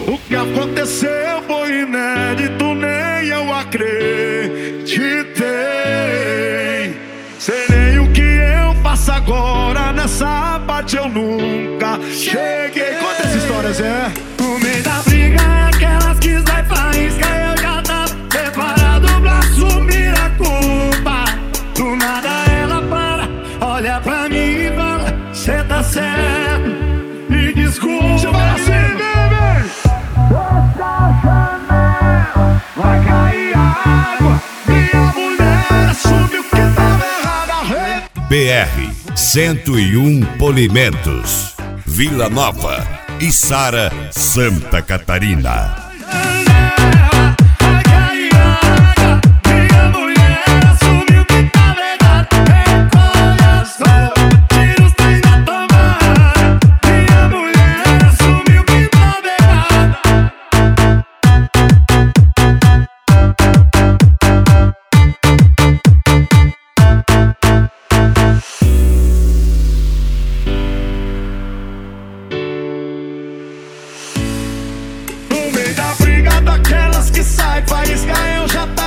O que aconteceu foi inédito, nem eu acreditei. Sei nem o que eu faço agora, nessa parte eu nunca cheguei. Conta essa história, Zé. No meio da briga, aquelas que sai faísca, eu já tava preparado pra assumir a culpa. Do nada ela para, olha pra mim e fala: cê tá certo, me desculpa. Você vai assim, bebê. Essa janela vai cair água. Minha mulher assumiu que tava errada. BR 101 Polimentos, Vila Nova, Içara, Santa Catarina. Vai cair água. Minha mulher assumiu que tava errada. Recolha só, tira os trem da tomada. Minha mulher assumiu que tava errada. No meio da briga, daquelas que sai faísca, eu já